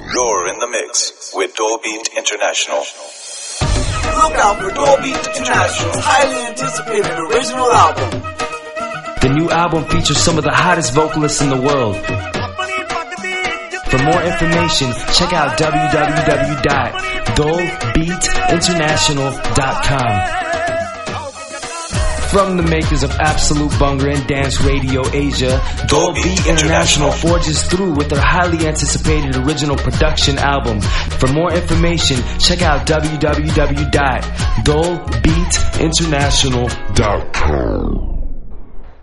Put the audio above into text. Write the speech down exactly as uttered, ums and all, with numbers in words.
You're in the mix with Dollbeat International. Look out for Dollbeat International's highly anticipated original album. The new album features some of the hottest vocalists in the world. For more information, check out w w w dot dollbeat international dot com. From the makers of Absolute Bunga and Dance Radio Asia, Dollbeat International forges through with their highly anticipated original production album. For more information, check out w w w dot dollbeat international dot com.